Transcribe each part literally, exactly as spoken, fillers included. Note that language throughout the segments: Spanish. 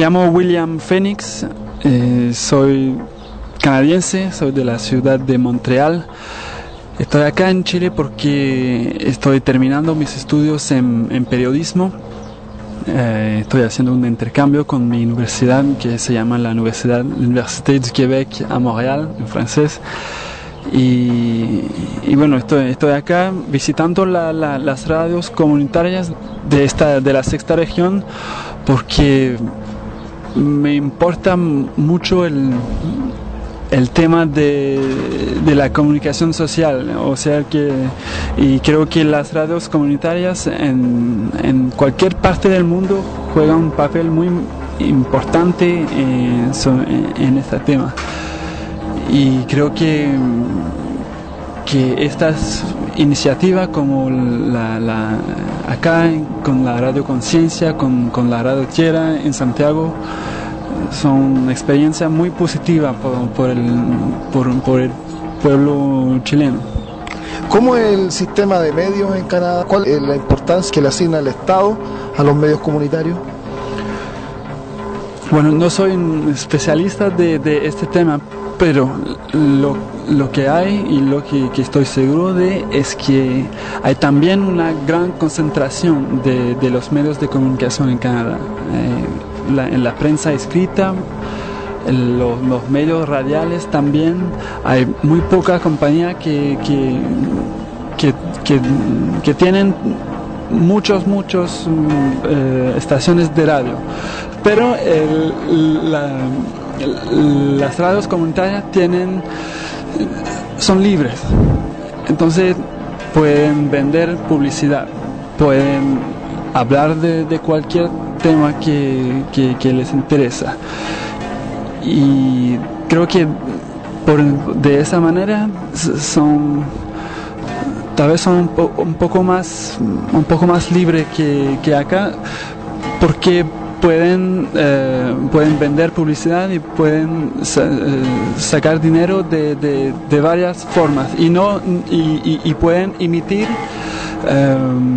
llamo William Phoenix, eh, soy canadiense, soy de la ciudad de Montreal. Estoy acá en Chile porque estoy terminando mis estudios en, en periodismo. Eh, estoy haciendo un intercambio con mi universidad que se llama la Universidad Université du Québec a Montréal, en francés. Y, y bueno, estoy, estoy acá visitando la, la, las radios comunitarias de, esta, de la sexta región porque me importa mucho el, el tema de, de la comunicación social, o sea que, y creo que las radios comunitarias en, en cualquier parte del mundo juegan un papel muy importante en, en este tema. Y creo que, que estas iniciativas como la, la, acá con la Radio Conciencia, con, con la Radio Tierra en Santiago, son una experiencia muy positiva por, por, el, por, por el pueblo chileno. ¿Cómo es el sistema de medios en Canadá? ¿Cuál es la importancia que le asigna el Estado a los medios comunitarios? Bueno, no soy un especialista de, de este tema, pero lo, lo que hay y lo que, que estoy seguro de es que hay también una gran concentración de, de los medios de comunicación en Canadá. Eh, la, en la prensa escrita, en los, los medios radiales también, hay muy poca compañía que, que, que, que, que tienen muchos, muchos eh, estaciones de radio. Pero el, la, el, las radios comunitarias tienen, son libres, entonces pueden vender publicidad, pueden hablar de, de cualquier tema que, que, que les interesa. Y creo que por, de esa manera son, tal vez son un, po, un poco más, un poco más libres que, que acá, porque pueden eh, pueden vender publicidad y pueden sa eh, sacar dinero de, de, de varias formas y no y, y, y pueden emitir eh,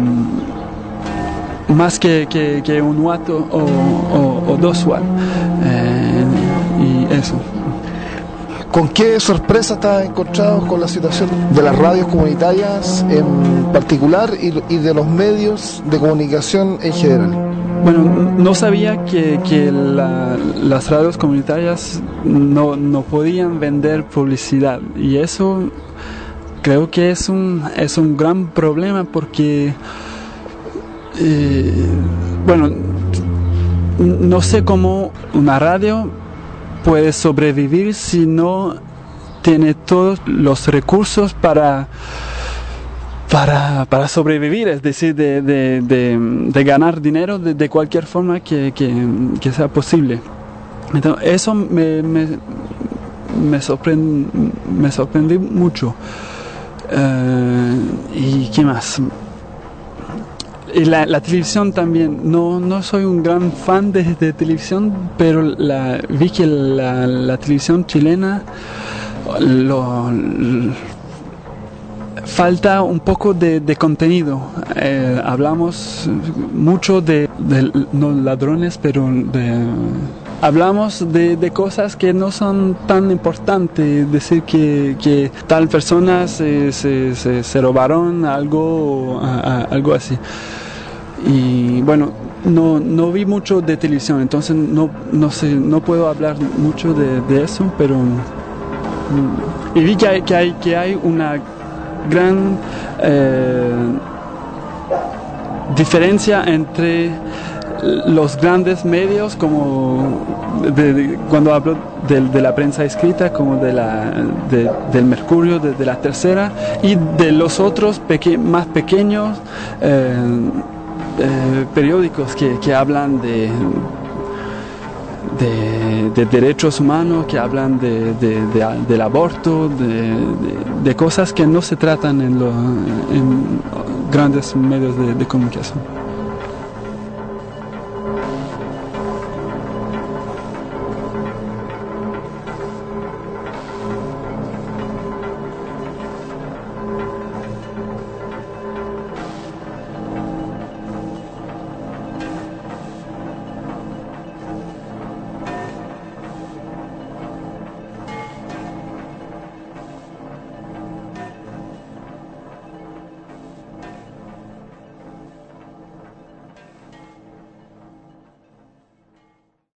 más que, que, que un watt o, o, o dos watts eh, y eso. ¿Con qué sorpresa estás encontrado con la situación de las radios comunitarias en particular y, y de los medios de comunicación en general? Bueno, no sabía que, que la, las radios comunitarias no, no podían vender publicidad y eso creo que es un, es un gran problema porque, eh, bueno, no sé cómo una radio puede sobrevivir si no tiene todos los recursos para... Para, para sobrevivir, es decir, de, de, de, de ganar dinero de, de cualquier forma que, que, que sea posible. Entonces, eso me, me, me, sorprend, me sorprendió mucho. Uh, ¿Y qué más? Y la, la televisión también. No, no soy un gran fan de, de televisión, pero la, vi que la, la televisión chilena lo... lo falta un poco de, de contenido. Eh, hablamos mucho de, de, no ladrones, pero de, hablamos de, de cosas que no son tan importantes. Decir que, que tal persona se, se, se, se robaron algo, a, a, algo así. Y bueno, no, no vi mucho de televisión, entonces no, no sé, no puedo hablar mucho de, de eso, pero y vi que hay, que hay, que hay una gran eh, diferencia entre los grandes medios, como de, de, cuando hablo de, de la prensa escrita, como de la, de, del Mercurio, de, de la Tercera, y de los otros peque, más pequeños eh, eh, periódicos que, que hablan de De, de derechos humanos, que hablan de, de, de, del aborto, de, de, de cosas que no se tratan en, lo, en grandes medios de, de comunicación.